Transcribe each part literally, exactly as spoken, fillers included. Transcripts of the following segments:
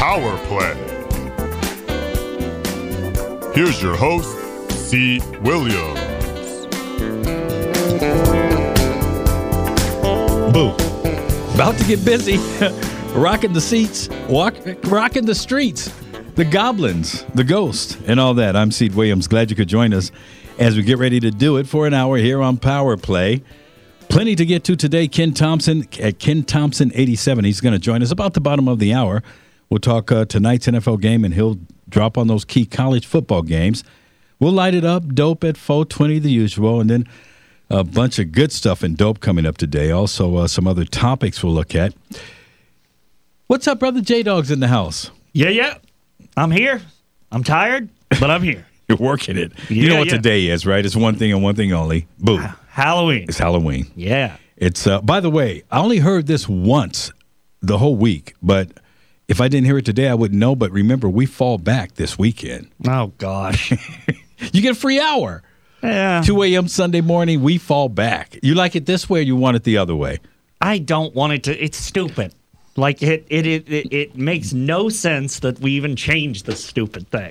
Power Play. Here's your host, C. Williams. Boo. About to get busy. Rocking the seats, walk, rocking the streets, the goblins, the ghost, and all that. I'm Seed Williams. Glad you could join us as we get ready to do it for an hour here on Power Play. Plenty to get to today. Ken Thompson at Ken Thompson eighty-seven. He's going to join us about the bottom of the hour. We'll talk uh, tonight's N F L game, and he'll drop on those key college football games. We'll light it up, dope at four twenty, the usual, and then a bunch of good stuff in dope coming up today. Also, uh, some other topics we'll look at. What's up, brother? J-Dog's in the house. Yeah, yeah. I'm here. I'm tired, but I'm here. You're working it. Yeah, you know what yeah. today is, right? It's one thing and one thing only. Boo. Halloween. It's Halloween. Yeah. It's, uh, by the way, I only heard this once the whole week, but if I didn't hear it today, I wouldn't know. But remember, we fall back this weekend. Oh, gosh. You get a free hour. Yeah. two a.m. Sunday morning, we fall back. You like it this way or you want it the other way? I don't want it to. It's stupid. Like, it, it, it, it, it makes no sense that we even changed this stupid thing.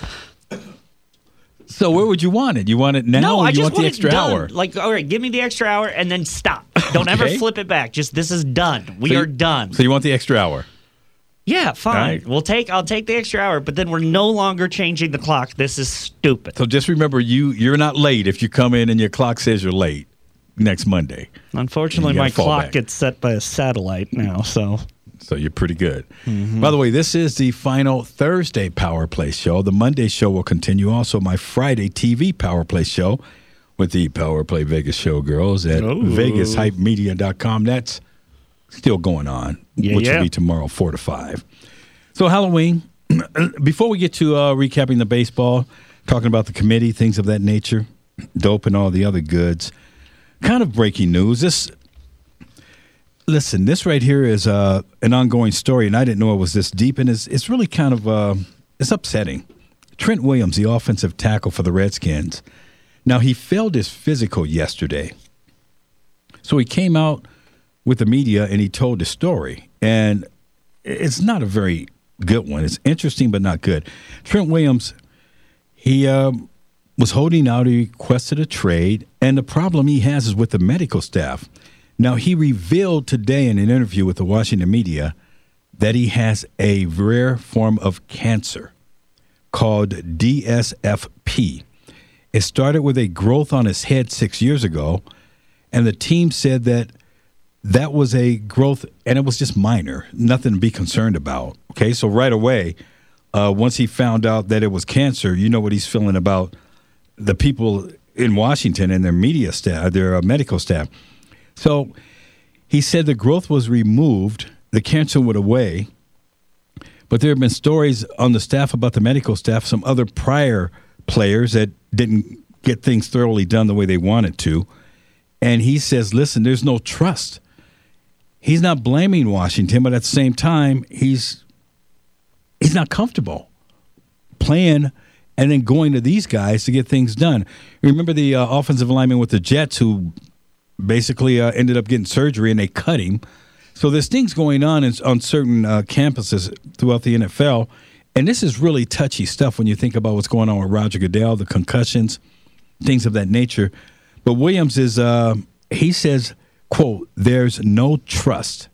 So where would you want it? You want it now No, or I you just want the want extra it done. hour? Like, all right, give me the extra hour and then stop. Don't ever Okay. flip it back. Just, this is done. We So you- are done. So you want the extra hour? Yeah, fine. Right. We'll take. I'll take the extra hour, but then we're no longer changing the clock. This is stupid. So just remember, you, you're not late if you come in and your clock says you're late next Monday. Unfortunately, You gotta my fall clock back. gets set by a satellite now, so. So you're pretty good. Mm-hmm. By the way, this is the final Thursday Power Play show. The Monday show will continue. Also, my Friday T V Power Play show with the Power Play Vegas showgirls at Ooh. vegas hype media dot com. That's still going on, Yeah, which yeah. will be tomorrow, four to five. So Halloween, before we get to uh, recapping the baseball, talking about the committee, things of that nature, dope and all the other goods, kind of breaking news. This, listen, this right here is uh, an ongoing story, and I didn't know it was this deep, and it's, it's really kind of uh, it's upsetting. Trent Williams, the offensive tackle for the Redskins, now he failed his physical yesterday. So he came out with the media, and he told the story, and it's not a very good one. It's interesting, but not good. Trent Williams, he uh, was holding out. He requested a trade, and the problem he has is with the medical staff. Now, he revealed today in an interview with the Washington media that he has a rare form of cancer called D S F P. It started with a growth on his head six years ago, and the team said that that was a growth, and it was just minor, nothing to be concerned about. Okay, so right away, uh, once he found out that it was cancer, you know what he's feeling about the people in Washington and their media staff, their uh, medical staff. So he said the growth was removed, the cancer went away, but there have been stories on the staff about the medical staff, some other prior players that didn't get things thoroughly done the way they wanted to. And he says, listen, there's no trust. He's not blaming Washington, but at the same time, he's he's not comfortable playing and then going to these guys to get things done. Remember the uh, offensive lineman with the Jets who basically uh, ended up getting surgery and they cut him. So there's things going on in, on certain uh, campuses throughout the N F L, and this is really touchy stuff when you think about what's going on with Roger Goodell, the concussions, things of that nature. But Williams is, uh, he says, quote, there's no trust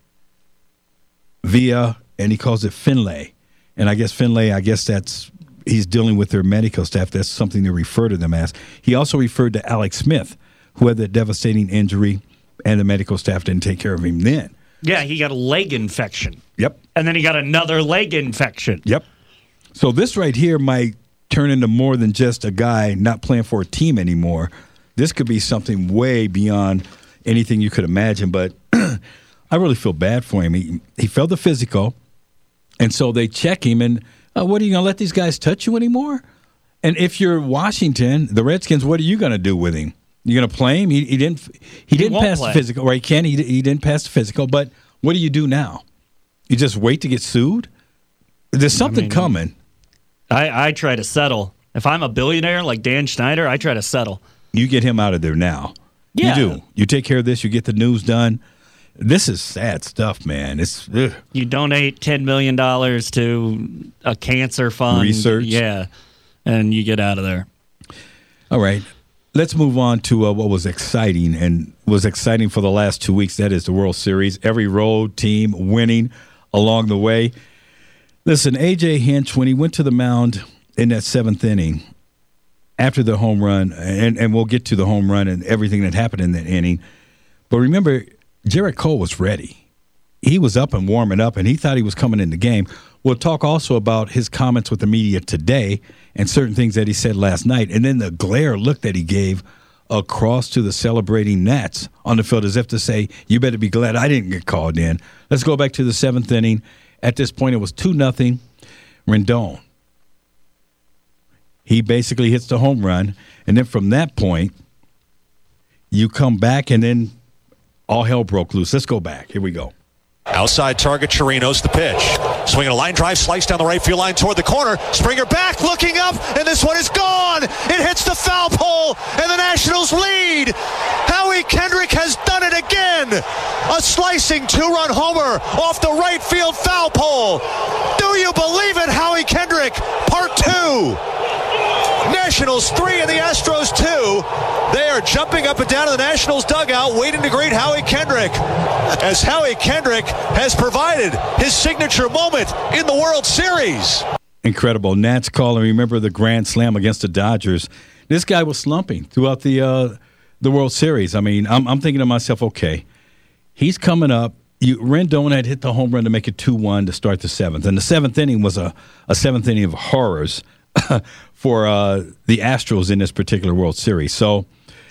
via, and he calls it Finlay. And I guess Finlay, I guess that's, he's dealing with their medical staff. That's something they refer to them as. He also referred to Alex Smith, who had that devastating injury, and the medical staff didn't take care of him then. Yeah, he got a leg infection. Yep. And then he got another leg infection. Yep. So this right here might turn into more than just a guy not playing for a team anymore. This could be something way beyond anything you could imagine, but I really feel bad for him. He, he failed the physical, and so they check him, and uh, what, are you going to let these guys touch you anymore? And if you're Washington, the Redskins, what are you going to do with him? You going to play him? He, he didn't He didn't won't pass play. the physical, right, Ken? He, he didn't pass the physical, but what do you do now? You just wait to get sued? There's something I mean, coming. I, I try to settle. If I'm a billionaire like Dan Schneider, I try to settle. You get him out of there now. Yeah. You do. You take care of this. You get the news done. This is sad stuff, man. It's ugh. You donate ten million dollars to a cancer fund. Research. Yeah, and you get out of there. All right. Let's move on to uh, what was exciting and was exciting for the last two weeks. That is the World Series. Every road team winning along the way. Listen, A J. Hinch, when he went to the mound in that seventh inning after the home run, and, and we'll get to the home run and everything that happened in that inning, but remember, Gerrit Cole was ready. He was up and warming up, and he thought he was coming in the game. We'll talk also about his comments with the media today and certain things that he said last night, and then the glare look that he gave across to the celebrating Nats on the field as if to say, you better be glad I didn't get called in. Let's go back to the seventh inning. At this point, it was two nothing. Rendon. He basically hits the home run, and then from that point, you come back, and then all hell broke loose. Let's go back. Here we go. Outside target, Chirinos, the pitch. Swinging a line drive, slice down the right field line toward the corner. Springer back, looking up, and this one is gone. It hits the foul pole, and the Nationals lead. Howie Kendrick has done it again. A slicing two-run homer off the right field foul pole. Do you believe it, Howie Kendrick? Part two. Nationals three and the Astros two. They are jumping up and down in the Nationals dugout waiting to greet Howie Kendrick as Howie Kendrick has provided his signature moment in the World Series. Incredible. Nats call, and remember the grand slam against the Dodgers. This guy was slumping throughout the uh, the World Series. I mean, I'm, I'm thinking to myself, okay, he's coming up. You, Rendon had hit the home run to make it two one to start the seventh. And the seventh inning was a, a seventh inning of horrors for uh, the Astros in this particular World Series. So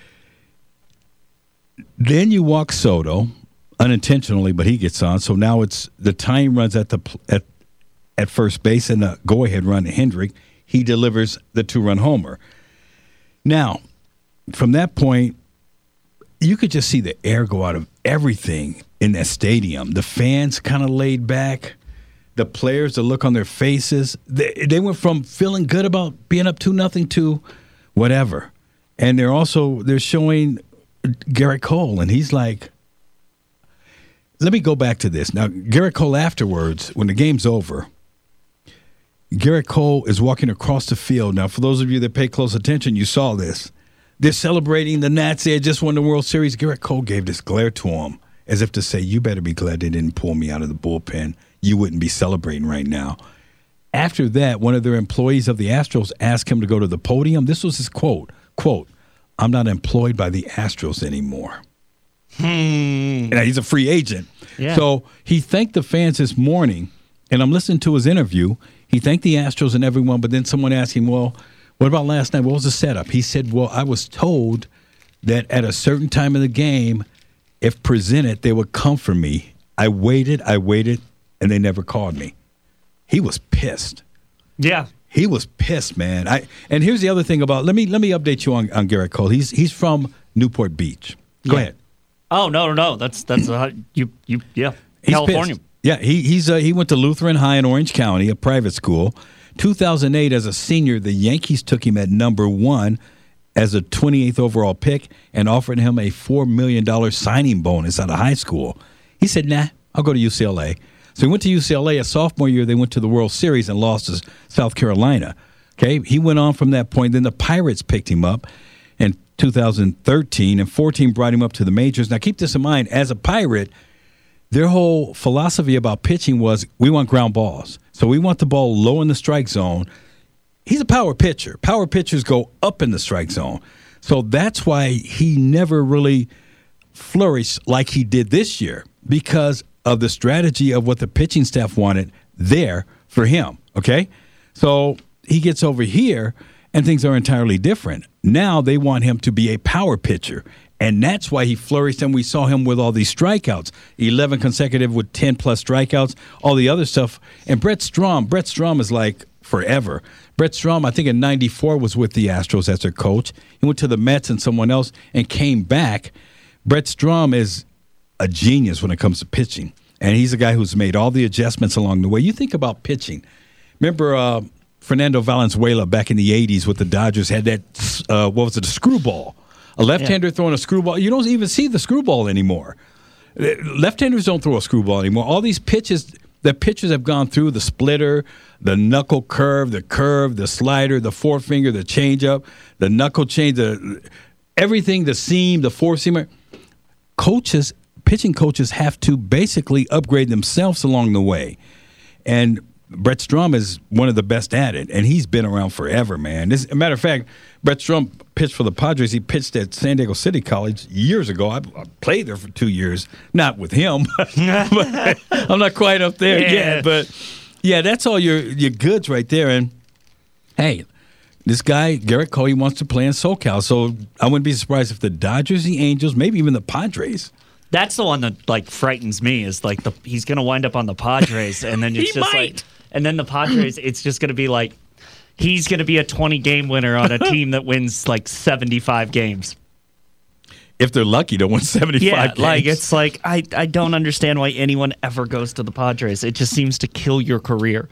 then you walk Soto unintentionally, but he gets on. So now it's the tying runs at the at at first base and the go-ahead run to Hendrick. He delivers the two-run homer. Now, from that point, you could just see the air go out of everything in that stadium. The fans kind of laid back. The players, the look on their faces, they, they went from feeling good about being up two nothing to whatever. And they're also they're showing Gerrit Cole, and he's like, let me go back to this. Now, Gerrit Cole afterwards, when the game's over, Gerrit Cole is walking across the field. Now, for those of you that pay close attention, you saw this. They're celebrating the Nats. They had just won the World Series. Gerrit Cole gave this glare to him as if to say, you better be glad they didn't pull me out of the bullpen. You wouldn't be celebrating right now. After that, one of their employees of the Astros asked him to go to the podium. This was his quote, quote, I'm not employed by the Astros anymore. Hmm. Now, he's a free agent. Yeah. So he thanked the fans this morning, and I'm listening to his interview. He thanked the Astros and everyone, but then someone asked him, well, what about last night? What was the setup? He said, well, I was told that at a certain time of the game, if presented, they would come for me. I waited, I waited, and they never called me. He was pissed. Yeah. He was pissed, man. I and here's the other thing about let me let me update you on, on Gerrit Cole. He's he's from Newport Beach. Go Yeah. ahead. Oh no no no! That's that's uh, you you yeah He's California. pissed. Yeah, he he's uh, he went to Lutheran High in Orange County, a private school. two thousand eight, as a senior, the Yankees took him at number one as a twenty-eighth overall pick and offered him a four million dollars signing bonus out of high school. He said, nah, I'll go to U C L A. So he went to U C L A. A sophomore year, they went to the World Series and lost to South Carolina. Okay, he went on from that point. Then the Pirates picked him up in two thousand thirteen, and fourteen brought him up to the majors. Now, keep this in mind. As a Pirate, their whole philosophy about pitching was we want ground balls. So we want the ball low in the strike zone. He's a power pitcher. Power pitchers go up in the strike zone. So that's why he never really flourished like he did this year, because of the strategy of what the pitching staff wanted there for him, okay? So he gets over here, and things are entirely different. Now they want him to be a power pitcher, and that's why he flourished, and we saw him with all these strikeouts, eleven consecutive with ten-plus strikeouts, all the other stuff. And Brett Strom, Brett Strom is like forever. Brett Strom, I think in ninety-four, was with the Astros as their coach. He went to the Mets and someone else and came back. Brett Strom is a genius when it comes to pitching, and he's a guy who's made all the adjustments along the way. You think about pitching. Remember uh, Fernando Valenzuela back in the eighties with the Dodgers had that, uh, what was it, a screwball. A left-hander yeah. throwing a screwball. You don't even see the screwball anymore. Left-handers don't throw a screwball anymore. All these pitches that pitchers have gone through, the splitter, the knuckle curve, the curve, the slider, the forefinger, the changeup, the knuckle change, the everything, the seam, the four-seamer. Coaches, pitching coaches have to basically upgrade themselves along the way. And Brett Strom is one of the best at it, and he's been around forever, man. This, as a matter of fact, Brett Strom pitched for the Padres. He pitched at San Diego City College years ago. I, I played there for two years, not with him. But I'm not quite up there yeah. yet. But, yeah, that's all your, your goods right there. And, hey, this guy, Garrett Cole, he wants to play in SoCal. So I wouldn't be surprised if the Dodgers, the Angels, maybe even the Padres. That's the one that like frightens me. Is like the he's going to wind up on the Padres, and then it's just might. like, and then the Padres, it's just going to be like he's going to be a twenty game winner on a team that wins like seventy-five games. If they're lucky to win seventy-five yeah, games. like it's like I I don't understand why anyone ever goes to the Padres. It just seems to kill your career.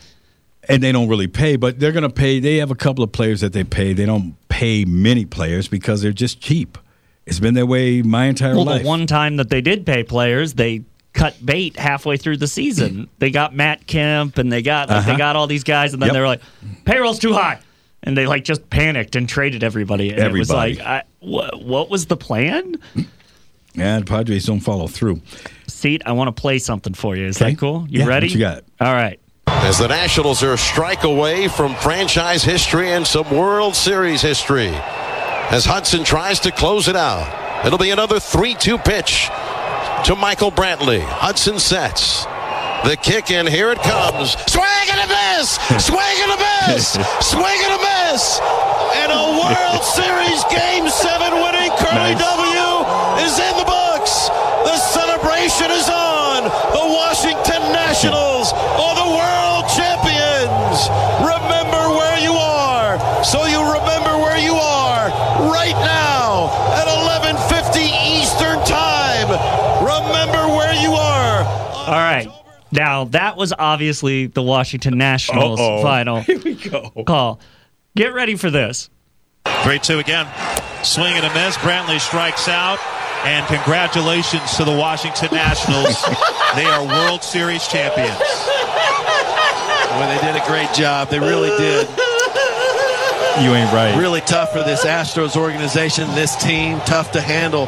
And they don't really pay, but they're going to pay. They have a couple of players that they pay. They don't pay many players because they're just cheap. It's been that way my entire well, life. Well, the one time that they did pay players, they cut bait halfway through the season. They got Matt Kemp, and they got like, uh-huh. they got all these guys, and then yep. they were like, payroll's too high. And they like just panicked and traded everybody. And everybody. It was like, I, wh- what was the plan? Yeah, the Padres don't follow through. Seat, I want to play something for you. Is okay. that cool? You yeah, ready? What you got? All right. As the Nationals are a strike away from franchise history and some World Series history. As Hudson tries to close it out. It'll be another three two pitch to Michael Brantley. Hudson sets. The kick in, here it comes. Swing and a miss! Swing and a miss! Swing and a miss! And a World Series Game seven winning Curly nice. W is in the books. The celebration is on. The Washington Nationals are the world champions. Remember where you are. So you remember where you are right now at eleven fifty Eastern Time. Remember where you are. All right. Now, that was obviously the Washington Nationals Uh-oh. final Here we go. call. Get ready for this. three two again. Swing and a miss. Brantley strikes out. And congratulations to the Washington Nationals. They are World Series champions. Well, they did a great job. They really did. You ain't right. Really tough for this Astros organization, this team. Tough to handle.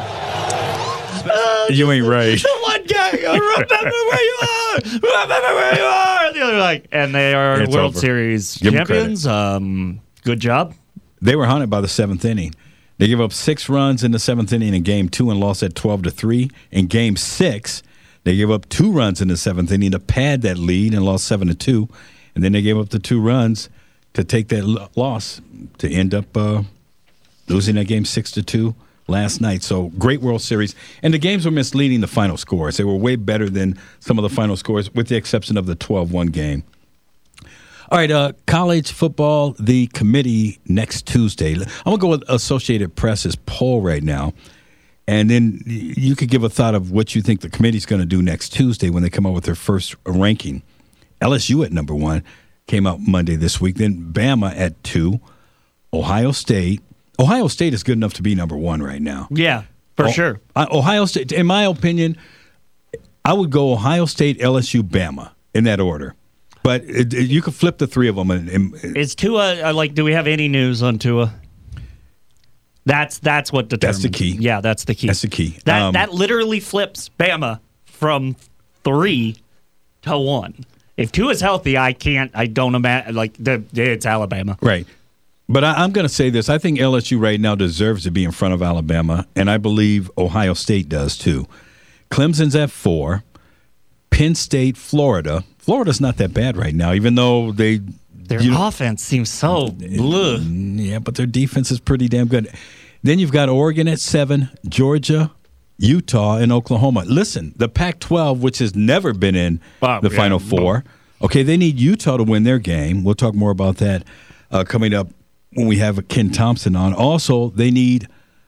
Uh, you ain't right. The one guy, remember where you are. Remember where you are. The other like, and they are It's World over. Series Give 'em champions. Um, good job. They were haunted by the seventh inning. They gave up six runs in the seventh inning in game two and lost at twelve to three. In game six, they gave up two runs in the seventh inning to pad that lead and lost seven to two. And then they gave up the two runs to take that l- loss to end up uh, losing that game six to two last night. So great World Series. And the games were misleading the final scores. They were way better than some of the final scores, with the exception of the twelve one game. All right, uh, college football, the committee next Tuesday. I'm going to go with Associated Press's poll right now. And then you could give a thought of what you think the committee's going to do next Tuesday when they come out with their first ranking. L S U at number one came out Monday this week. Then Bama at two. Ohio State. Ohio State is good enough to be number one right now. Yeah, for oh, sure. Uh, Ohio State, in my opinion, I would go Ohio State, L S U, Bama in that order. But it, it, you could flip the three of them. And, and, Is Tua, uh, like, do we have any news on Tua? That's that's what determines. That's the key. Yeah, that's the key. That's the key. That Um, that literally flips Bama from three to one. If Tua's healthy, I can't. I don't imagine. Like the it's Alabama, right? But I, I'm going to say this: I think L S U right now deserves to be in front of Alabama, and I believe Ohio State does too. Clemson's at four. Penn State, Florida. Florida's not that bad right now, even though they their you know, offense seems so bleh. Yeah, but their defense is pretty damn good. Then you've got Oregon at seven, Georgia, Utah, and Oklahoma. Listen, the Pac twelve, which has never been in oh, the yeah, Final Four, okay, they need Utah to win their game. We'll talk more about that uh, coming up when we have Ken Thompson on. Also, they need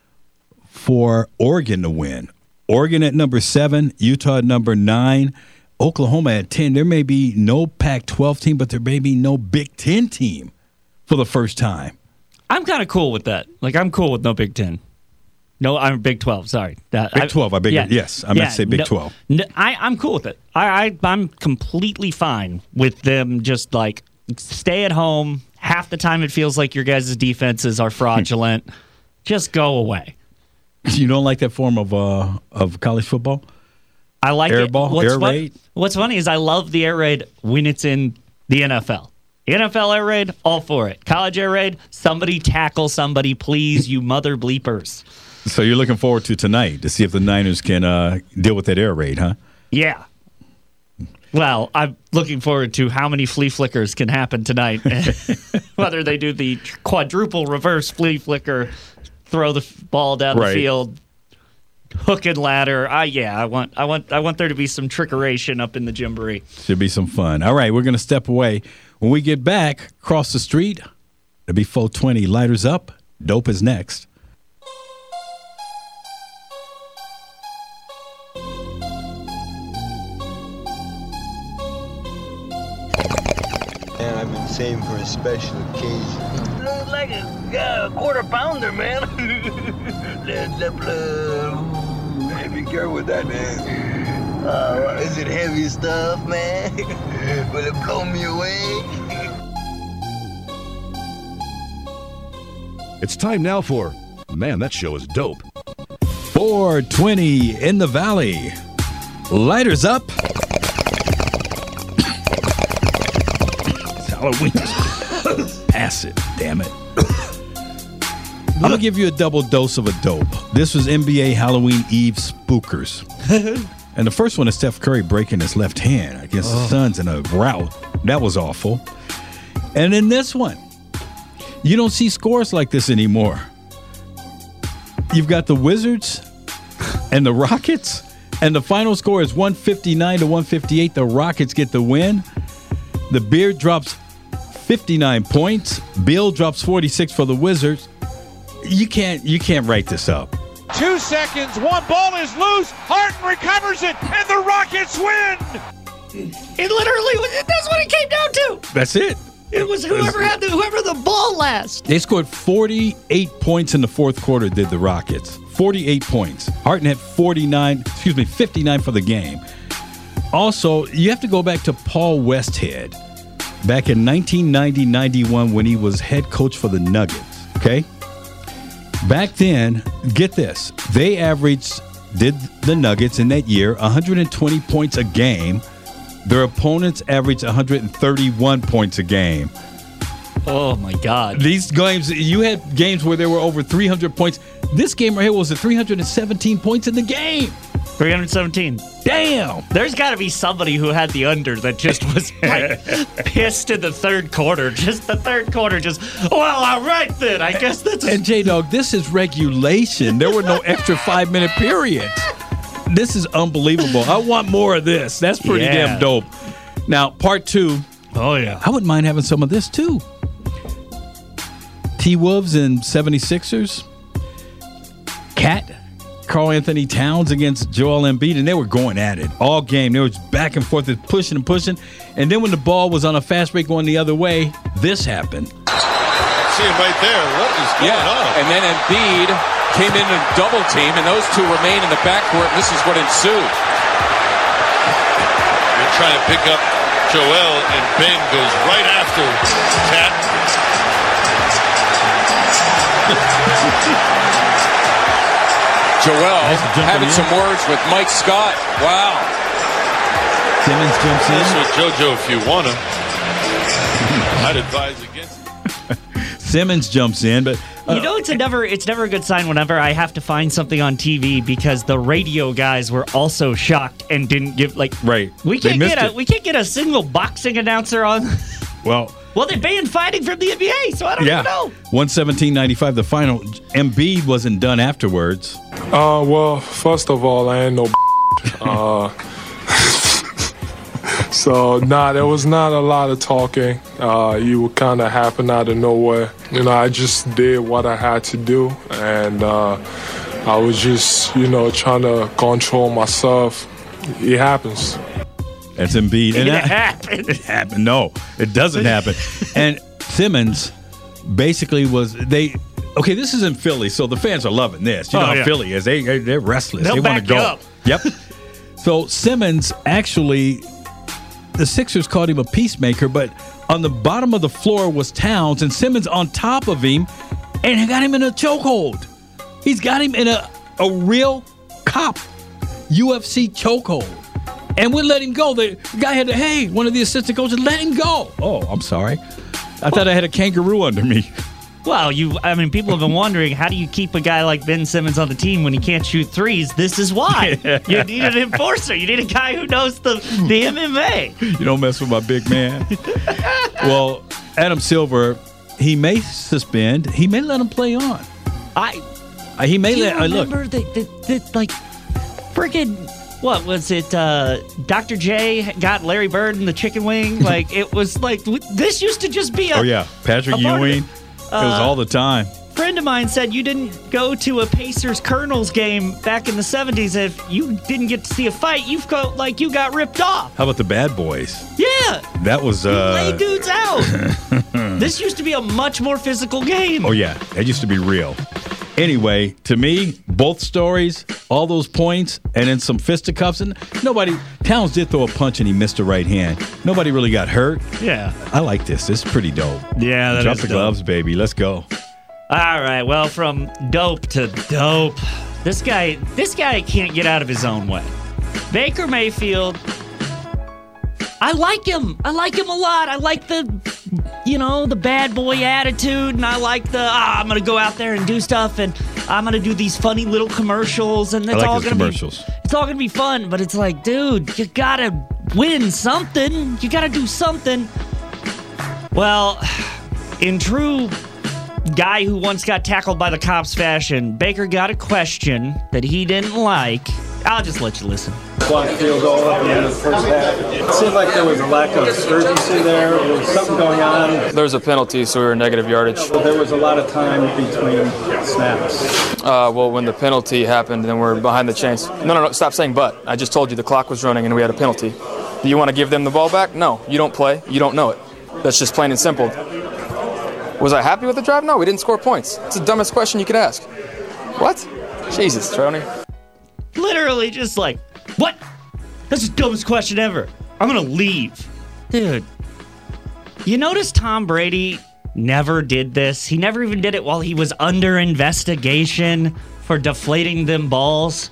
for Oregon to win. Oregon at number seven, Utah at number nine, Oklahoma at ten. There may be no Pac twelve team, but there may be no Big Ten team for the first time. I'm kind of cool with that. Like I'm cool with no Big Ten. No, I'm Big twelve. Sorry, uh, Big twelve. I beg yeah, your, yes, I meant yeah, to say Big no, twelve. No, I, I'm cool with it. I, I I'm completely fine with them just like stay at home. Half the time, it feels like your guys' defenses are fraudulent. Just go away. You don't like that form of uh, of college football? I like air it. ball, What's air fun- raid. What's funny is I love the air raid when it's in the N F L. N F L air raid, all for it. College air raid, somebody tackle somebody, please, you mother bleepers. So you're looking forward to tonight to see if the Niners can uh, deal with that air raid, huh? Yeah. Well, I'm looking forward to how many flea flickers can happen tonight. Whether they do the quadruple reverse flea flicker, throw the f- ball down Right. the field, hook and ladder. Uh, yeah, I want, I want, I want there to be some trickeration up in the gymboree. Should be some fun. All right, we're going to step away. When we get back, across the street, it'll be four twenty. Lighters up. Dope is next. Man, I've been saving for a special occasion. Looks like a uh, quarter pounder, man. Led Zeppelin. Hey, be careful with that, man. Uh, is it heavy stuff, man? Will it blow me away? It's time now for, man, that show is dope. four twenty in the Valley. Lighters up. It's Halloween. Pass it, damn it. I'm going to give you a double dose of a dope. This was N B A Halloween Eve Spookers. And the first one is Steph Curry breaking his left hand against oh. the Suns in a rout. That was awful. And in this one, you don't see scores like this anymore. You've got the Wizards and the Rockets, and the final score is one fifty-nine to one fifty-eight. The Rockets get the win. The Beard drops fifty-nine points. Bill drops forty-six for the Wizards. You can't you can't write this up. Two seconds, one ball is loose. Harden recovers it, and the Rockets win. It literally, that's what it came down to. That's it. It was whoever had the, whoever the ball last. They scored forty-eight points in the fourth quarter, did the Rockets. forty-eight points. Harden had forty-nine, excuse me, fifty-nine for the game. Also, you have to go back to Paul Westhead back in nineteen ninety ninety-one when he was head coach for the Nuggets, okay? Back then, get this, they averaged, did the Nuggets in that year, one hundred twenty points a game. Their opponents averaged one hundred thirty-one points a game. Oh, my God. These games, you had games where there were over three hundred points. This game right here was at three hundred seventeen points in the game. three hundred seventeen. Damn. There's got to be somebody who had the under that just was like pissed in the third quarter. Just the third quarter, just, well, all right then. I guess that's. And J-Dog, this is regulation. There were no extra five-minute periods. This is unbelievable. I want more of this. That's pretty Yeah. damn dope. Now, part two. Oh, yeah. I wouldn't mind having some of this, too. T-Wolves and seventy-sixers. Cat, Karl Anthony Towns against Joel Embiid, and they were going at it all game. They were back and forth, pushing and pushing. And then when the ball was on a fast break going the other way, this happened. See him right there. What is going yeah. on? And then Embiid came in a double team, and those two remain in the backcourt, and this is what ensued. They're trying to pick up Joel, and Ben goes right after Cat. Joel having some words with Mike Scott. Wow. Simmons jumps in. This was JoJo if you want him. I'd advise against it. Simmons jumps in, but uh, you know, it's a never it's never a good sign whenever I have to find something on T V because the radio guys were also shocked and didn't give like right. We They can't missed get a it. we can't get a single boxing announcer on. Well, well, they banned fighting from the N B A, so I don't yeah. even know. one seventeen ninety-five, the final. Embiid wasn't done afterwards. Uh, well, first of all, I ain't no uh, so, nah, there was not a lot of talking. Uh, you kind of happened out of nowhere. You know, I just did what I had to do, and uh, I was just, you know, trying to control myself. It happens. That's Embiid. It that, happened. It happened. No, it doesn't happen. And Simmons basically was, they okay, this is in Philly, so the fans are loving this. You know Oh, how yeah. Philly is. They, they're restless. They'll they want back to go. you up. Yep. So Simmons actually, the Sixers called him a peacemaker, but on the bottom of the floor was Towns, and Simmons on top of him, and he got him in a chokehold. He's got him in a, a real cop U F C chokehold. And we let him go. The guy had to, hey, one of the assistant coaches, let him go. Oh, I'm sorry. I thought I had a kangaroo under me. Well, you, I mean, people have been wondering, how do you keep a guy like Ben Simmons on the team when he can't shoot threes? This is why. You need an enforcer. You need a guy who knows the, the M M A. You don't mess with my big man. Well, Adam Silver, he may suspend. He may let him play on. I. Uh, he may Do you let. Uh, look. remember the, the, the, like, friggin', what was it? Uh, Doctor J got Larry Bird in the chicken wing. Like, it was like, this used to just be a. Oh, yeah. Patrick a part of Ewing. it. It was Uh, all the time. friend of mine said you didn't go to a Pacers Colonels game back in the seventies. If you didn't get to see a fight, you felt like you got ripped off. How about the Bad Boys? Yeah. That was. You Uh, lay dudes out. This used to be a much more physical game. Oh, yeah. That used to be real. Anyway, to me, both stories, all those points, and then some fisticuffs. And nobody, Towns did throw a punch and he missed a right hand. Nobody really got hurt. Yeah. I like this. This is pretty dope. Yeah, that Drop is the dope. gloves, baby. Let's go. All right. Well, from dope to dope, this guy, this guy can't get out of his own way. Baker Mayfield. I like him. I like him a lot. I like the, you know, the bad boy attitude, and I like the ah, I'm gonna go out there and do stuff, and I'm gonna do these funny little commercials, and it's I like all his gonna commercials. be, it's all gonna be fun. But it's like, dude, you gotta win something. You gotta do something. Well, in true guy who once got tackled by the cops fashion, Baker got a question that he didn't like. I'll just let you listen. Blocked field goal at the end of the first half. It seemed like there was a lack of urgency there. There was something going on. There was a penalty, so we were negative yardage. There was a lot of time between snaps. Uh, well, when the penalty happened, then we're behind the chains. No, no, no, stop saying but. I just told you the clock was running and we had a penalty. Do you want to give them the ball back? No, you don't play. You don't know it. That's just plain and simple. Was I happy with the drive? No, we didn't score points. It's the dumbest question you could ask. What? Jesus, Tony. Literally just like, what? That's the dumbest question ever. I'm going to leave. Dude, you notice Tom Brady never did this? He never even did it while he was under investigation for deflating them balls.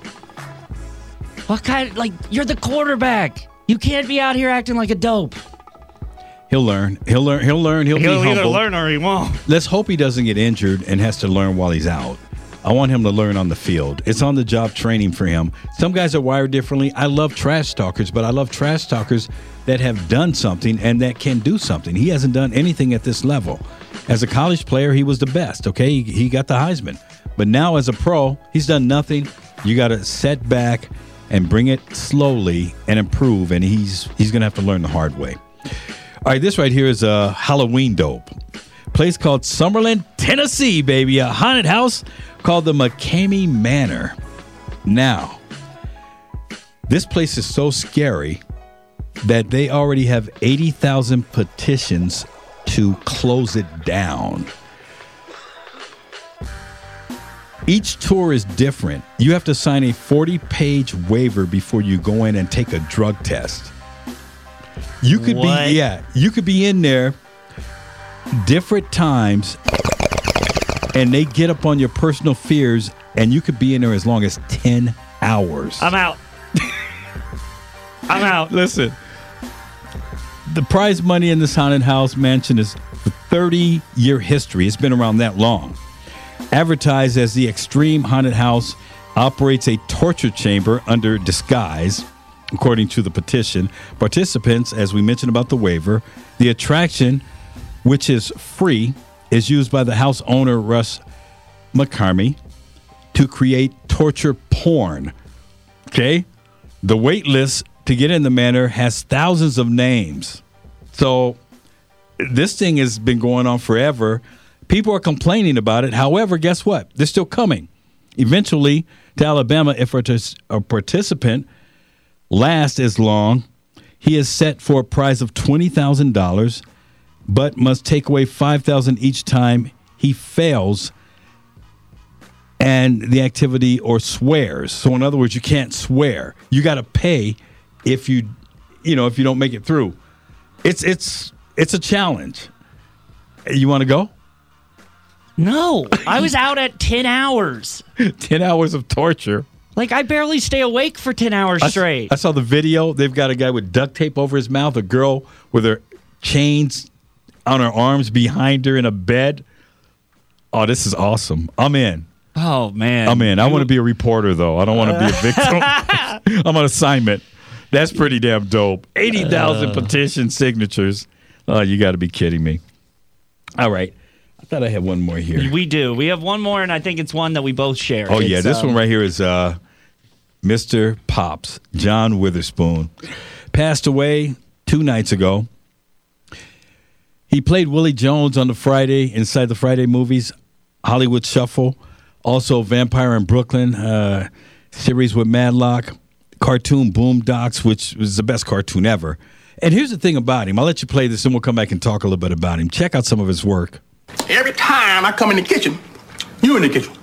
What kind, like, you're the quarterback. You can't be out here acting like a dope. He'll learn. He'll learn. He'll learn. He'll, He'll be either humble. learn or he won't. Let's hope he doesn't get injured and has to learn while he's out. I want him to learn on the field. It's on the job training for him. Some guys are wired differently. I love trash talkers, but I love trash talkers that have done something and that can do something. He hasn't done anything at this level. As a college player, he was the best, okay? He, he got the Heisman. But now as a pro, he's done nothing. You got to set back and bring it slowly and improve, and he's he's going to have to learn the hard way. All right, this right here is a Halloween dope. Place called Summerlin, Tennessee, baby. A haunted house called the McCamey Manor. Now, this place is so scary that they already have eighty thousand petitions to close it down. Each tour is different. You have to sign a forty-page waiver before you go in and take a drug test. You could What? be, yeah, you could be in there different times, and they get up on your personal fears, and you could be in there as long as ten hours. I'm out. I'm out. Listen, the prize money in this haunted house mansion is a thirty-year history. It's been around that long. Advertised as the Extreme Haunted House, operates a torture chamber under disguise, according to the petition. Participants, as we mentioned about the waiver, the attraction, which is free, is used by the house owner, Russ McCamey, to create torture porn. Okay? The wait list to get in the manor has thousands of names. So this thing has been going on forever. People are complaining about it. However, guess what? They're still coming. Eventually, to Alabama, if a participant lasts as long, he is set for a prize of twenty thousand dollars, but must take away five thousand dollars each time he fails and the activity or swears. So in other words, you can't swear. You got to pay if you, you know, if you don't make it through. It's it's it's a challenge. You want to go? No, I was out at ten hours. ten hours of torture. Like, I barely stay awake for ten hours I, straight. I saw the video. They've got a guy with duct tape over his mouth, a girl with her chains on her arms behind her in a bed. Oh, this is awesome. I'm in. Oh, man. I'm in. I want to be a reporter, though. I don't want to be a victim. I'm on assignment. That's pretty damn dope. eighty thousand uh. petition signatures. Oh, you got to be kidding me. All right. I thought I had one more here. We do. We have one more, and I think it's one that we both share. Oh, it's, yeah. This um, one right here is uh, Mister Pops, John Witherspoon. Passed away two nights ago. He played Willie Jones on the Friday, inside the Friday movies, Hollywood Shuffle, also Vampire in Brooklyn, uh, series with Madlock, cartoon Boondocks, which was the best cartoon ever. And here's the thing about him. I'll let you play this, and we'll come back and talk a little bit about him. Check out some of his work. Every time I come in the kitchen, you in the kitchen.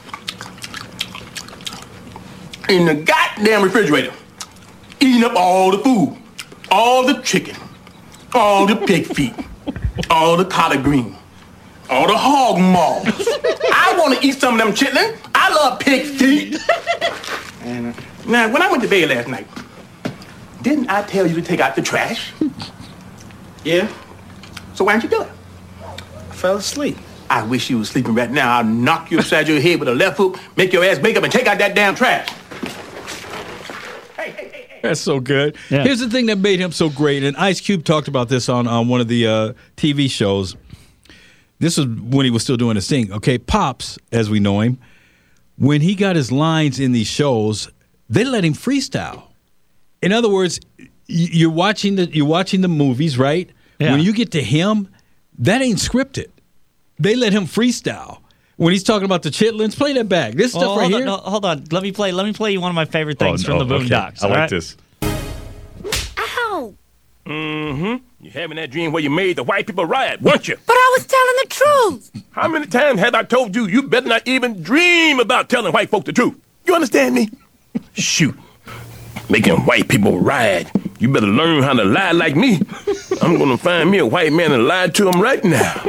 In the goddamn refrigerator. Eating up all the food. All the chicken. All the pig feet. All the collard green. All the hog maws. I want to eat some of them chitlins. I love pig feet. And uh, now, when I went to bed last night, didn't I tell you to take out the trash? Yeah? So why didn't you do it? I fell asleep. I wish you was sleeping right now. I'll knock you upside your head with a left hook, make your ass wake up and take out that damn trash. Hey, hey, hey, hey. That's so good. Yeah. Here's the thing that made him so great, and Ice Cube talked about this on, on one of the uh, T V shows. This was when he was still doing his thing. Okay, Pops, as we know him, when he got his lines in these shows, they let him freestyle. In other words, you're watching the you're watching the movies, right? Yeah. When you get to him, that ain't scripted. They let him freestyle. When he's talking about the chitlins, play that back. This Oh, stuff right hold here. On, no, hold on. Let me play. Let me play you one of my favorite things Oh, from no, the Boondocks. okay. I all like right? this. Ow! Mm-hmm. You having that dream where you made the white people riot, weren't you? But I was telling the truth. How many times have I told you you better not even dream about telling white folk the truth? You understand me? Shoot. Making white people riot. You better learn how to lie like me. I'm gonna find me a white man and lie to him right now.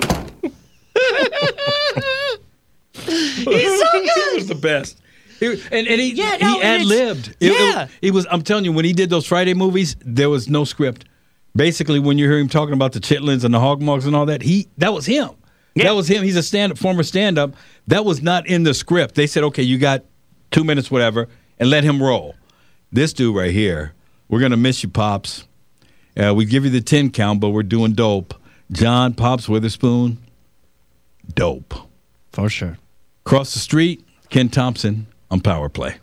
He's so good. He was the best. He, and and he, Yeah, no, he and ad-libbed. it's- It- yeah. It, it was, I'm telling you, when he did those Friday movies, there was no script. Basically, when you hear him talking about the chitlins and the hog mugs and all that, he that was him. Yeah. That was him. He's a stand former stand-up. That was not in the script. They said, okay, you got two minutes, whatever, and let him roll. This dude right here, we're going to miss you, Pops. Uh, we give you the ten count, but we're doing dope. John Pops Witherspoon, dope. For sure. Across the street, Ken Thompson on Power Play.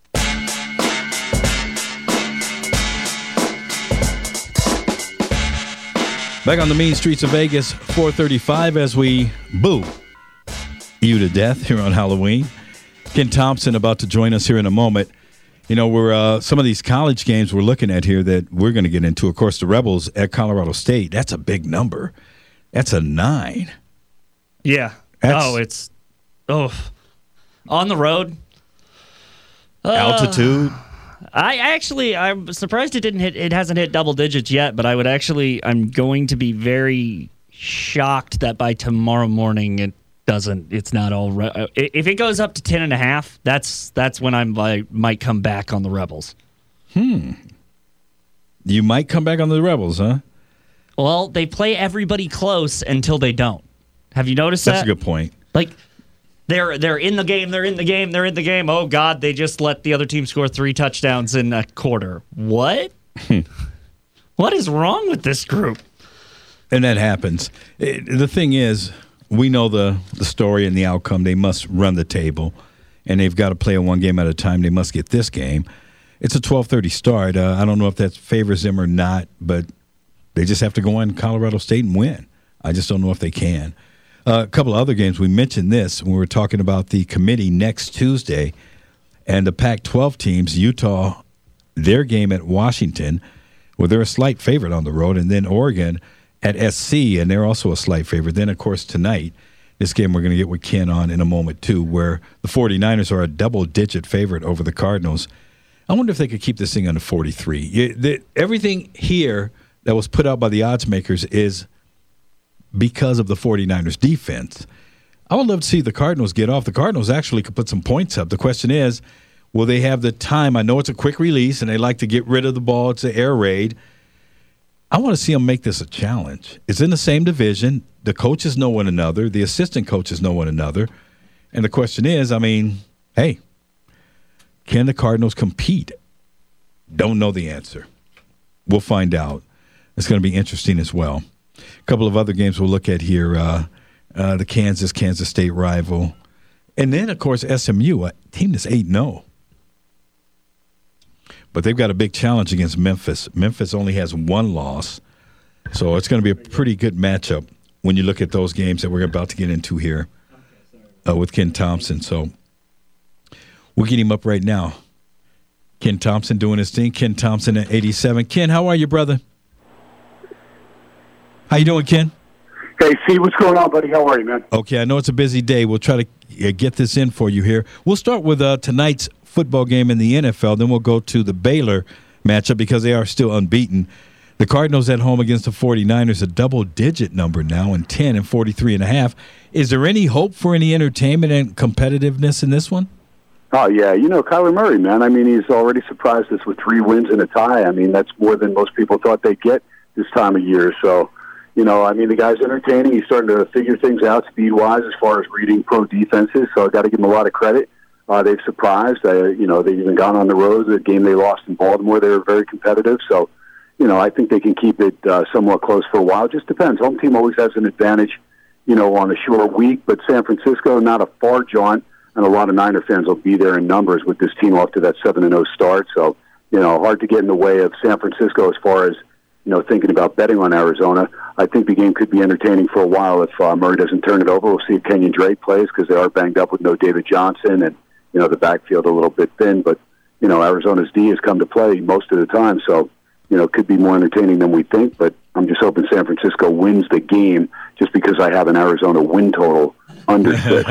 Back on the mean streets of Vegas, four thirty-five as we boo you to death here on Halloween. Ken Thompson about to join us here in a moment. You know, we're uh, some of these college games we're looking at here that we're going to get into. Of course, the Rebels at Colorado State. That's a big number. That's a nine. Yeah. That's- oh, it's oh on the road. Uh, Altitude. I actually, I'm surprised it didn't hit. It hasn't hit double digits yet. But I would actually, I'm going to be very shocked that by tomorrow morning it doesn't. It's not all. Re- if it goes up to ten and a half, that's that's when I'm like might come back on the Rebels. Hmm. You might come back on the Rebels, huh? Well, they play everybody close until they don't. Have you noticed that? That's a good point. Like, they're they're in the game, they're in the game, they're in the game. Oh, God, they just let the other team score three touchdowns in a quarter. What? What is wrong with this group? And that happens. It, the thing is, we know the, the story and the outcome. They must run the table, and they've got to play one game at a time. They must get this game. It's a twelve thirty start. Uh, I don't know if that favors them or not, but they just have to go in Colorado State and win. I just don't know if they can. Uh, a couple of other games, we mentioned this when we were talking about the committee next Tuesday and the Pac twelve teams, Utah, their game at Washington, well, they're a slight favorite on the road, and then Oregon at S C, and they're also a slight favorite. Then, of course, tonight, This game we're going to get with Ken on in a moment, too, where the 49ers are a double-digit favorite over the Cardinals. I wonder if they could keep this thing under forty-three. You, the, everything here that was put out by the odds makers is because of the 49ers defense. I would love to see the Cardinals get off. The Cardinals actually could put some points up. The question is, will they have the time? I know it's a quick release, and they like to get rid of the ball. It's an air raid. I want to see them make this a challenge. It's in the same division. The coaches know one another. The assistant coaches know one another. And the question is, I mean, hey, can the Cardinals compete? Don't know the answer. We'll find out. It's going to be interesting as well. A couple of other games we'll look at here. Uh, uh, the Kansas-Kansas State rival. And then, of course, S M U, a team that's eight and oh. But they've got a big challenge against Memphis. Memphis only has one loss. So it's going to be a pretty good matchup when you look at those games that we're about to get into here uh, with Ken Thompson. So we'll get him up right now. Ken Thompson doing his thing. Ken Thompson at eighty-seven. Ken, how are you, brother? How you doing, Ken? Hey, C, what's going on, buddy? How are you, man? Okay, I know it's a busy day. We'll try to uh, get this in for you here. We'll start with uh, tonight's football game in the N F L. Then we'll go to the Baylor matchup because they are still unbeaten. The Cardinals at home against the 49ers, a double-digit number now, and ten and forty-three and a half. Is there any hope for any entertainment and competitiveness in this one? Oh, yeah. You know, Kyler Murray, man. I mean, he's already surprised us with three wins and a tie. I mean, that's more than most people thought they'd get this time of year. So, you know, I mean, the guy's entertaining. He's starting to figure things out speed-wise as far as reading pro defenses, so I've got to give him a lot of credit. Uh, they've surprised. Uh, you know, they've even gone on the road. The game they lost in Baltimore, they were very competitive. So, you know, I think they can keep it uh, somewhat close for a while. It just depends. Home team always has an advantage, you know, on a short week. But San Francisco, not a far jaunt, and a lot of Niner fans will be there in numbers with this team off to that seven and oh start. So, you know, hard to get in the way of San Francisco as far as, you know, thinking about betting on Arizona. I think the game could be entertaining for a while if uh, Murray doesn't turn it over. We'll see if Kenyon Drake plays because they are banged up with no David Johnson and, you know, the backfield a little bit thin. But, you know, Arizona's D has come to play most of the time. So, you know, it could be more entertaining than we think. But I'm just hoping San Francisco wins the game just because I have an Arizona win total under six.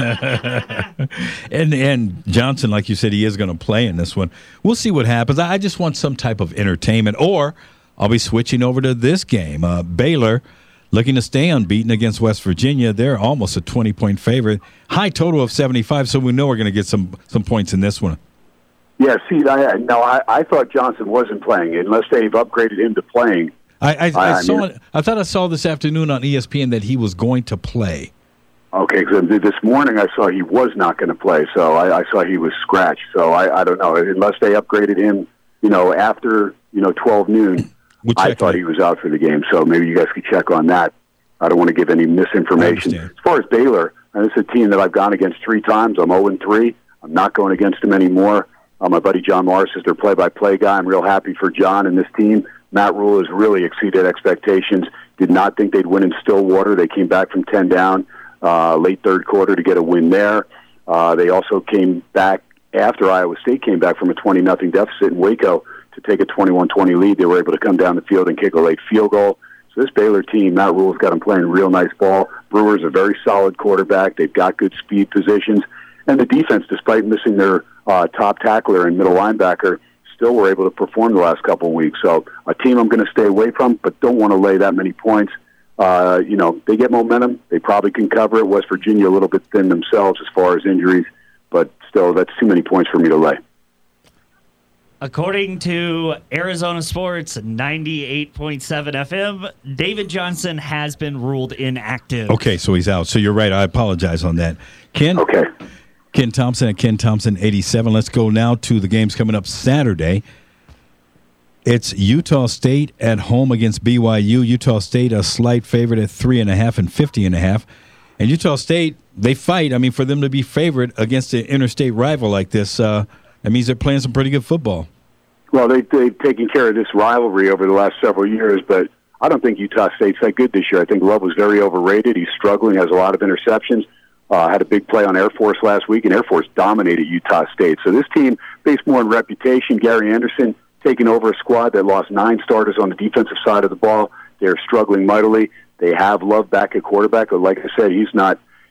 and, and Johnson, like you said, he is going to play in this one. We'll see what happens. I just want some type of entertainment. Or I'll be switching over to this game. Uh, Baylor looking to stay unbeaten against West Virginia. They're almost a twenty-point favorite. High total of seventy-five, so we know we're going to get some, some points in this one. Yeah, see, I, no, I, I thought Johnson wasn't playing unless they've upgraded him to playing. I, I, I, I saw. mean, it, I thought I saw this afternoon on E S P N that he was going to play. Okay, because this morning I saw he was not going to play, so I, I saw he was scratched. So I, I don't know, unless they upgraded him, you know, after you know twelve noon. We'll I thought he was out for the game, so maybe you guys could check on that. I don't want to give any misinformation. As far as Baylor, and this is a team that I've gone against three times. I'm oh and three. I'm not going against them anymore. Uh, my buddy John Morris is their play-by-play guy. I'm real happy for John and this team. Matt Rule has really exceeded expectations. Did not think they'd win in Stillwater. They came back from ten down uh, late third quarter to get a win there. Uh, they also came back after Iowa State came back from a twenty nothing deficit in Waco to take a twenty-one twenty lead. They were able to come down the field and kick a late field goal. So this Baylor team, Matt Rule's got them playing real nice ball. Brewer's a very solid quarterback. They've got good speed positions. And the defense, despite missing their uh, top tackler and middle linebacker, still were able to perform the last couple of weeks. So a team I'm going to stay away from, but don't want to lay that many points. Uh, you know, they get momentum. They probably can cover it. West Virginia a little bit thin themselves as far as injuries, but still, that's too many points for me to lay. According to Arizona Sports ninety-eight point seven F M, David Johnson has been ruled inactive. Okay, so he's out. So you're right. I apologize on that. Ken? Okay. Ken Thompson at Ken Thompson eighty-seven. Let's go now to the games coming up Saturday. It's Utah State at home against B Y U. Utah State a slight favorite at three and a half and fifty and a half. And Utah State, they fight. I mean, for them to be favored against an interstate rival like this, uh, that means they're playing some pretty good football. Well, they, they've taken care of this rivalry over the last several years, but I don't think Utah State's that good this year. I think Love was very overrated. He's struggling, has a lot of interceptions. Uh, had a big play on Air Force last week, and Air Force dominated Utah State. So this team, based more on reputation, Gary Anderson taking over a squad that lost nine starters on the defensive side of the ball. They're struggling mightily. They have Love back at quarterback, but like I said, he's not,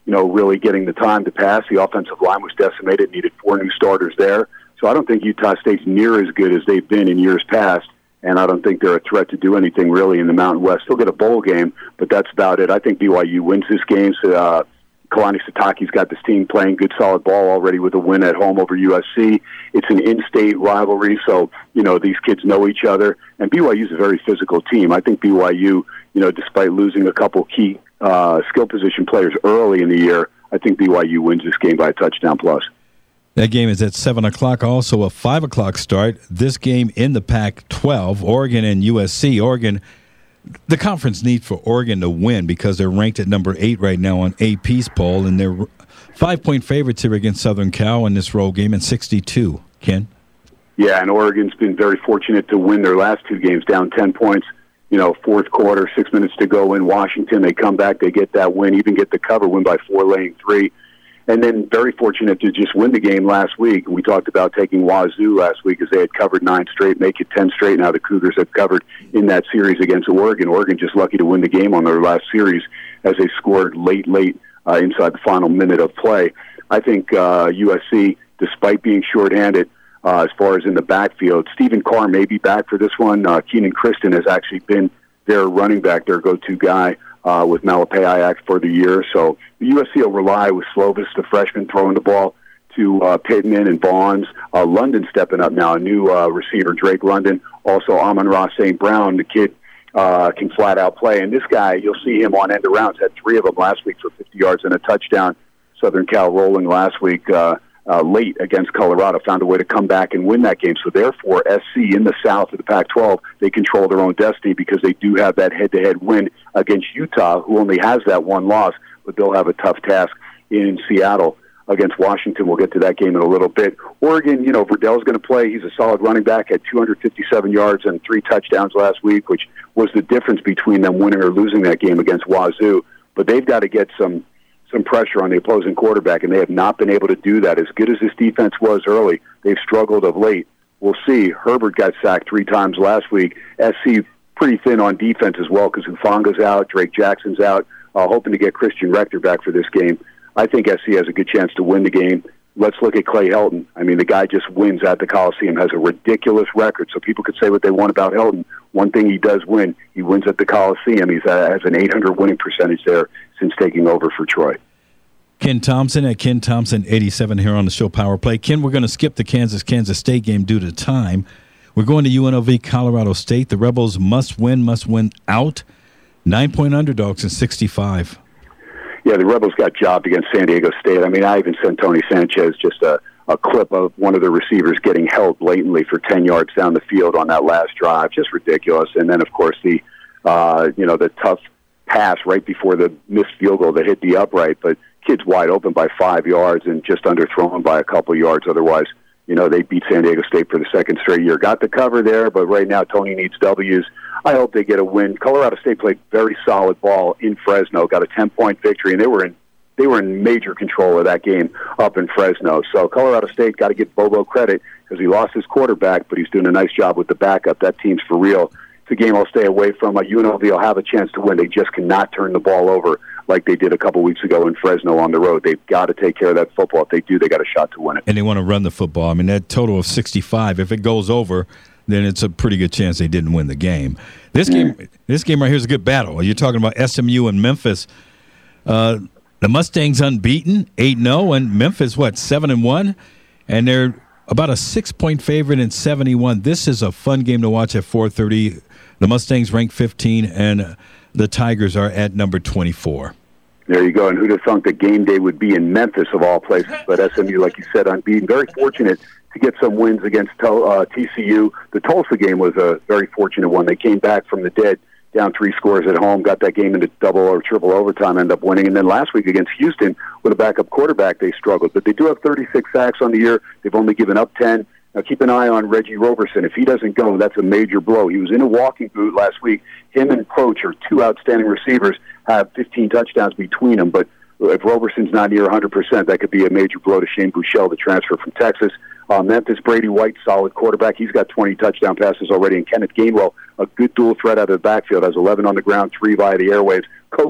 you know, really getting the time to pass. The offensive line was decimated, needed four new starters there. So I don't think Utah State's near as good as they've been in years past, and I don't think they're a threat to do anything really in the Mountain West. They'll get a bowl game, but that's about it. I think B Y U wins this game. So, uh, Kalani Sitake's got this team playing good, solid ball already with a win at home over U S C. It's an in-state rivalry, so, you know, these kids know each other. And B Y U's a very physical team. I think B Y U, you know, despite losing a couple key uh, skill position players early in the year, I think B Y U wins this game by a touchdown plus. That game is at seven o'clock, also a five o'clock start. This game in the Pac twelve, Oregon and U S C. Oregon, the conference needs for Oregon to win because they're ranked at number eight right now on A P's poll, and they're five-point favorites here against Southern Cal in this road game at sixty-two. Ken? Yeah, and Oregon's been very fortunate to win their last two games down ten points. You know, fourth quarter, six minutes to go in Washington. They come back, they get that win, even get the cover, win by four, laying three. And then very fortunate to just win the game last week. We talked about taking Wazoo last week as they had covered nine straight, make it ten straight. Now the Cougars have covered in that series against Oregon. Oregon just lucky to win the game on their last series as they scored late, late uh, inside the final minute of play. I think uh, U S C, despite being shorthanded uh, as far as in the backfield, Stephen Carr may be back for this one. Uh, Keenan Kristen has actually been their running back, their go-to guy. Uh, with Malapai for the year. So the U S C will rely with Slovis, the freshman, throwing the ball to uh, Pittman and Bonds. Uh, London stepping up now, a new uh, receiver, Drake London. Also Amon-Ra Saint Brown, the kid uh, can flat out play. And this guy, you'll see him on end of rounds, had three of them last week for fifty yards and a touchdown. Southern Cal rolling last week uh, uh, late against Colorado, found a way to come back and win that game. So therefore, S C in the south of the Pac twelve, they control their own destiny because they do have that head-to-head win against Utah, who only has that one loss, but they'll have a tough task in Seattle against Washington. We'll get to that game in a little bit. Oregon, you know, Verdell's going to play. He's a solid running back, had two hundred fifty-seven yards and three touchdowns last week, which was the difference between them winning or losing that game against Wazoo. But they've got to get some some pressure on the opposing quarterback, and they have not been able to do that. As good as this defense was early, they've struggled of late. We'll see. Herbert got sacked three times last week. S C pretty thin on defense as well because Hufanga's out, Drake Jackson's out, uh, hoping to get Christian Rector back for this game. I think S C has a good chance to win the game. Let's look at Clay Helton. I mean, the guy just wins at the Coliseum, has a ridiculous record, so people could say what they want about Helton. One thing he does win, he wins at the Coliseum. He uh, has an eight hundred winning percentage there since taking over for Troy. Ken Thompson at Ken Thompson eighty-seven here on the show Power Play. Ken, we're going to skip the Kansas-Kansas State game due to time. We're going to U N L V Colorado State. The Rebels must win, must win out. Nine-point underdogs in sixty-five. Yeah, the Rebels got jobbed against San Diego State. I mean, I even sent Tony Sanchez just a, a clip of one of the receivers getting held blatantly for ten yards down the field on that last drive. Just ridiculous. And then, of course, the uh, you know the tough pass right before the missed field goal that hit the upright. But kid's wide open by five yards and just underthrown by a couple yards. Otherwise, you know, they beat San Diego State for the second straight year. Got the cover there, but right now Tony needs W's. I hope they get a win. Colorado State played very solid ball in Fresno, got a ten-point victory, and they were in they were in major control of that game up in Fresno. So Colorado State got to give Bobo credit because he lost his quarterback, but he's doing a nice job with the backup. That team's for real. It's a game I'll stay away from. Uh, U N L V will have a chance to win. They just cannot turn the ball over like they did a couple weeks ago in Fresno on the road. They've got to take care of that football. If they do, they got a shot to win it. And they want to run the football. I mean, that total of sixty-five, if it goes over, then it's a pretty good chance they didn't win the game. This game mm. this game right here is a good battle. You're talking about S M U and Memphis. Uh, the Mustangs unbeaten, eight and oh, and Memphis, what, seven and one? And they're about a six-point favorite in seventy-one. This is a fun game to watch at four thirty. The Mustangs rank fifteen, and the Tigers are at number twenty-four. There you go. And who'd have thunk that game day would be in Memphis, of all places? But S M U, like you said, unbeaten. Very fortunate to get some wins against uh, T C U. The Tulsa game was a very fortunate one. They came back from the dead, down three scores at home, got that game into double or triple overtime, ended up winning. And then last week against Houston, with a backup quarterback, they struggled. But they do have thirty-six sacks on the year. They've only given up ten. Now, keep an eye on Reggie Roberson. If he doesn't go, that's a major blow. He was in a walking boot last week. Him and Coach are two outstanding receivers, have fifteen touchdowns between them. But if Roberson's not near one hundred percent, that could be a major blow to Shane Buechele, the transfer from Texas. Uh, Memphis, Brady White, solid quarterback. He's got twenty touchdown passes already. And Kenneth Gainwell, a good dual threat out of the backfield, has eleven on the ground, three via the airwaves. Coxie,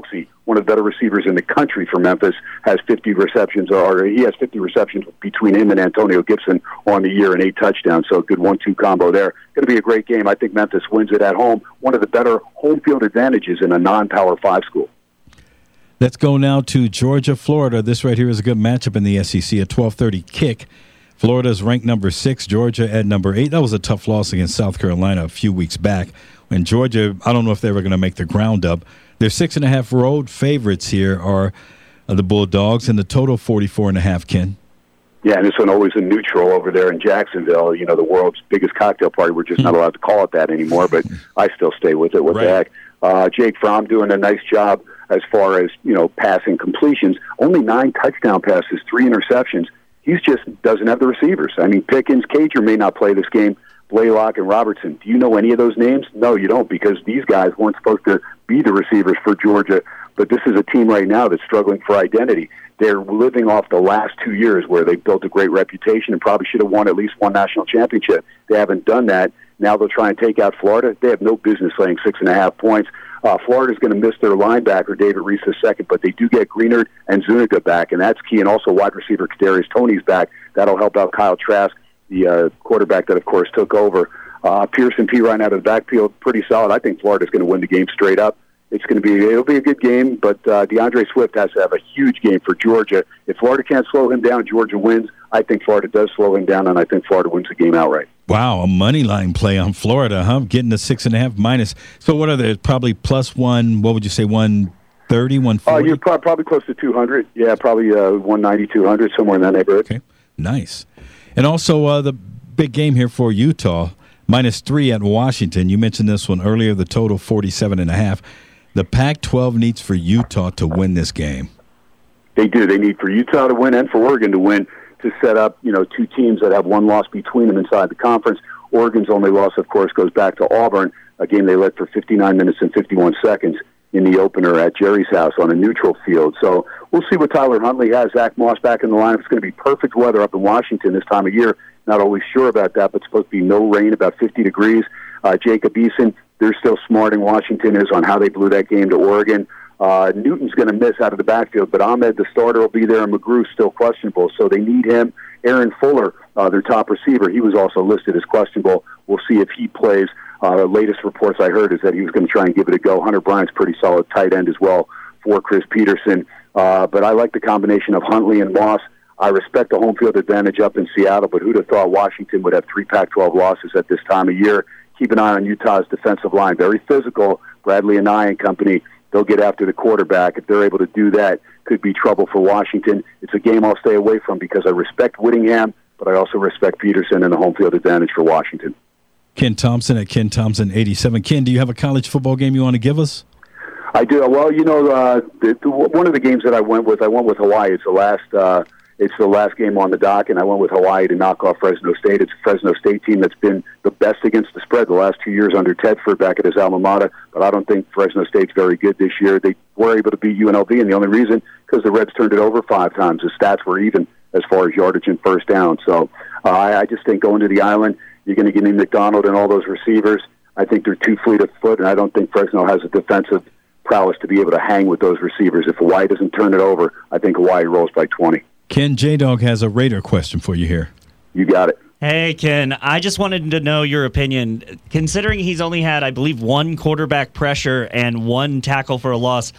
one of the better receivers in the country for Memphis, has fifty receptions, or he has fifty receptions between him and Antonio Gibson on the year and eight touchdowns. So a good one two combo there. Going to be a great game. I think Memphis wins it at home. One of the better home field advantages in a non-Power five school. Let's go now to Georgia, Florida. This right here is a good matchup in the S E C, a twelve thirty kick. Florida's ranked number six, Georgia at number eight. That was a tough loss against South Carolina a few weeks back. When Georgia, I don't know if they were going to make the ground up. Their six and a half road favorites here are the Bulldogs, and the total forty-four and a half, Ken. Yeah, and this one always a neutral over there in Jacksonville, you know, the world's biggest cocktail party. We're just not allowed to call it that anymore, but I still stay with it. What right. the heck? Uh, Jake Fromm doing a nice job as far as, you know, passing completions. Only nine touchdown passes, three interceptions. He just doesn't have the receivers. I mean, Pickens, Cager may not play this game. Blaylock and Robertson. Do you know any of those names? No, you don't, because these guys weren't supposed to be the receivers for Georgia. But this is a team right now that's struggling for identity. They're living off the last two years where they built a great reputation and probably should have won at least one national championship. They haven't done that. Now they'll try and take out Florida. They have no business laying six and a half points. Uh, Florida's going to miss their linebacker, David Reese, the second, but they do get Greenard and Zuniga back, and that's key. And also wide receiver Kadarius Toney's back. That'll help out Kyle Trask, the uh, quarterback that, of course, took over. Uh, Pearson P. right out of the backfield, pretty solid. I think Florida's going to win the game straight up. It's going to be it'll be a good game, but uh, DeAndre Swift has to have a huge game for Georgia. If Florida can't slow him down, Georgia wins. I think Florida does slow him down, and I think Florida wins the game outright. Wow, a money line play on Florida, huh? Getting the six and a half minus. So what are they? Probably plus one. What would you say? One thirty, one forty. Uh, you're pro- probably close to two hundred. Yeah, probably uh, one ninety, two hundred, somewhere in that neighborhood. Okay, nice. And also uh, the big game here for Utah, minus three at Washington. You mentioned this one earlier. The total forty-seven and a half. The Pac twelve needs for Utah to win this game. They do. They need for Utah to win and for Oregon to win to set up, you know, two teams that have one loss between them inside the conference. Oregon's only loss, of course, goes back to Auburn, a game they led for fifty-nine minutes and fifty-one seconds in the opener at Jerry's house on a neutral field. So we'll see what Tyler Huntley has. Zach Moss back in the lineup. It's going to be perfect weather up in Washington this time of year. Not always sure about that, but it's supposed to be no rain, about fifty degrees. Uh, Jacob Eason, they're still smart in Washington is on how they blew that game to Oregon. Uh, Newton's going to miss out of the backfield, but Ahmed, the starter, will be there, and McGrew's still questionable, so they need him. Aaron Fuller, uh, their top receiver, he was also listed as questionable. We'll see if he plays. Uh, the latest reports I heard is that he was going to try and give it a go. Hunter Bryant's pretty solid tight end as well for Chris Peterson. Uh, but I like the combination of Huntley and Moss. I respect the home field advantage up in Seattle, but who'd have thought Washington would have three Pac twelve losses at this time of year? Keep an eye on Utah's defensive line. Very physical. Bradley and I and company, they'll get after the quarterback. If they're able to do that, could be trouble for Washington. It's a game I'll stay away from because I respect Whittingham, but I also respect Peterson and the home field advantage for Washington. Ken Thompson at Ken Thompson eighty-seven. Ken, do you have a college football game you want to give us? I do. Well, you know, uh, the, the, one of the games that I went with, I went with Hawaii. It's the last uh, it's the last game on the dock, and I went with Hawaii to knock off Fresno State. It's a Fresno State team that's been the best against the spread the last two years under Tedford back at his alma mater, but I don't think Fresno State's very good this year. They were able to beat U N L V, and the only reason, because the Reds turned it over five times. The stats were even as far as yardage and first down. So uh, I, I just think going to the island, you're going to get in McDonald and all those receivers. I think they're too fleet of foot, and I don't think Fresno has a defensive prowess to be able to hang with those receivers. If Hawaii doesn't turn it over, I think Hawaii rolls by twenty. Ken, J-Dog has a Raider question for you here. You got it. Hey, Ken, I just wanted to know your opinion. Considering he's only had, I believe, one quarterback pressure and one tackle for a loss,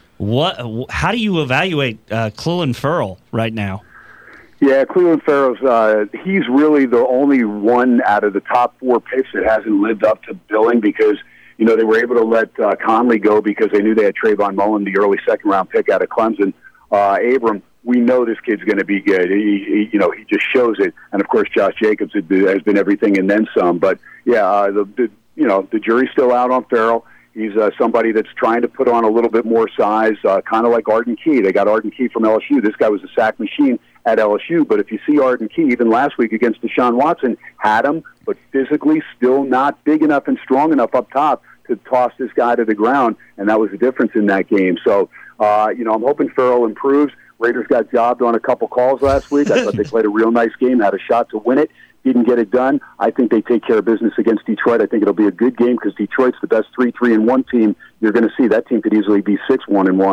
what? How do you evaluate uh, Clelin Ferrell right now? Yeah, Clelin Ferrell's, uh, he's really the only one out of the top four picks that hasn't lived up to billing because, you know, they were able to let uh, Conley go because they knew they had Trayvon Mullen, the early second-round pick out of Clemson. Uh, Abram, we know this kid's going to be good. He, he, you know, he just shows it. And, of course, Josh Jacobs has been everything and then some. But, yeah, uh, the, the you know, the jury's still out on Ferrell. He's uh, somebody that's trying to put on a little bit more size, uh, kind of like Arden Key. They got Arden Key from L S U. This guy was a sack machine at L S U. But if you see Arden Key, even last week against Deshaun Watson, had him, but physically still not big enough and strong enough up top to toss this guy to the ground, and that was the difference in that game. So, uh, you know, I'm hoping Ferrell improves. Raiders got jobbed on a couple calls last week. I thought they played a real nice game, had a shot to win it, didn't get it done. I think they take care of business against Detroit. I think it'll be a good game because Detroit's the best three three and one team you're going to see. That team could easily be six one and one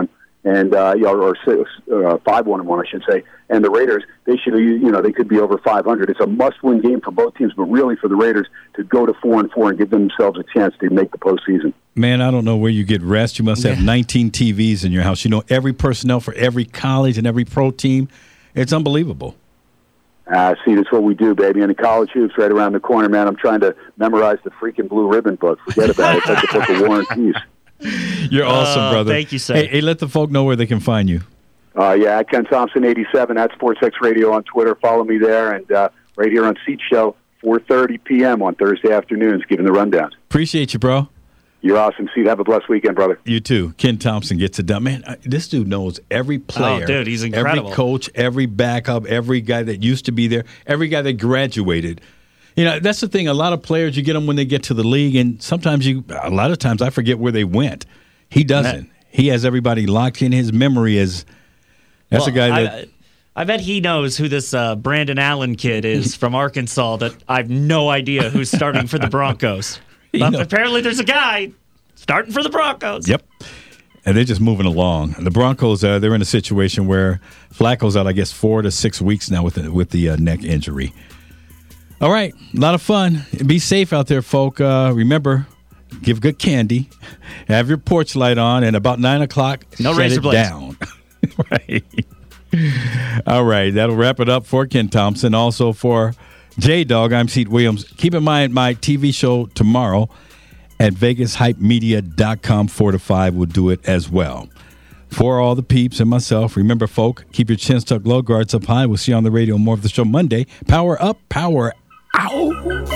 and uh, you know, or six, uh, five one and one, I should say. And the Raiders, they should, you know, they could be over five hundred. It's a must-win game for both teams, but really for the Raiders to go to four and four and give themselves a chance to make the postseason. Man, I don't know where you get rest. You must have yeah. nineteen T Vs in your house. You know every personnel for every college and every pro team. It's unbelievable. Uh, see, that's what we do, baby. And the college hoops right around the corner, man. I'm trying to memorize the freaking Blue Ribbon book. Forget about it. It's like the book of War and Peace. You're awesome, uh, brother. Thank you, sir. Hey, hey, let the folk know where they can find you. Uh, yeah, at Ken Thompson eighty-seven, at SportsX Radio on Twitter. Follow me there. And uh, right here on Seat Show, four thirty p.m. on Thursday afternoons, giving the rundown. Appreciate you, bro. You're awesome, Seat. Have a blessed weekend, brother. You too. Ken Thompson gets it done. Man, this dude knows every player. Oh, dude, he's incredible. Every coach, every backup, every guy that used to be there, every guy that graduated. You know, that's the thing. A lot of players, you get them when they get to the league, and sometimes you, a lot of times I forget where they went. He doesn't. That, he has everybody locked in. His memory is, that's well, a guy that. I, I bet he knows who this uh, Brandon Allen kid is from Arkansas that I have no idea who's starting for the Broncos. But apparently there's a guy starting for the Broncos. Yep. And they're just moving along. The Broncos, uh, they're in a situation where Flacco's out, I guess, four to six weeks now with the, with the uh, neck injury. All right. A lot of fun. Be safe out there, folk. Uh, remember, give good candy. Have your porch light on. And about nine o'clock, no shut razor it blades. down. Right. All right. That'll wrap it up for Ken Thompson. Also for J-Dog, I'm Seat Williams. Keep in mind my T V show tomorrow at Vegas Hype Media dot com, four to five will do it as well. For all the peeps and myself, remember, folk, keep your chin stuck low, guards up high. We'll see you on the radio. More of the show Monday. Power up, power out.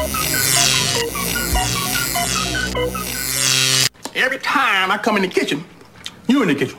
Every time I come in the kitchen, you in the kitchen.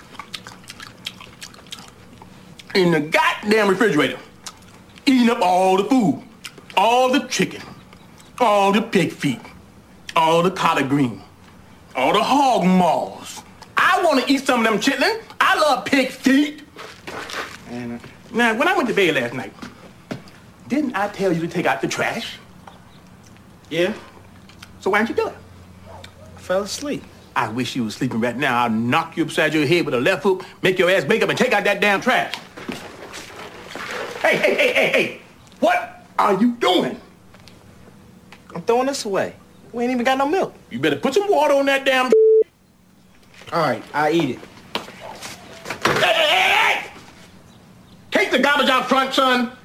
In the goddamn refrigerator. Eating up all the food. All the chicken. All the pig feet. All the collard green, all the hog maws. I want to eat some of them chitlin. I love pig feet. And uh, now, when I went to bed last night, didn't I tell you to take out the trash? Yeah. So why didn't you do it? I fell asleep. I wish you was sleeping right now. I'll knock you upside your head with a left hook, make your ass wake up and take out that damn trash. Hey, hey, hey, hey, hey! What are you doing? I'm throwing this away. We ain't even got no milk. You better put some water on that damn. All right, I eat it. Hey, hey, hey, hey! Take the garbage out front, son.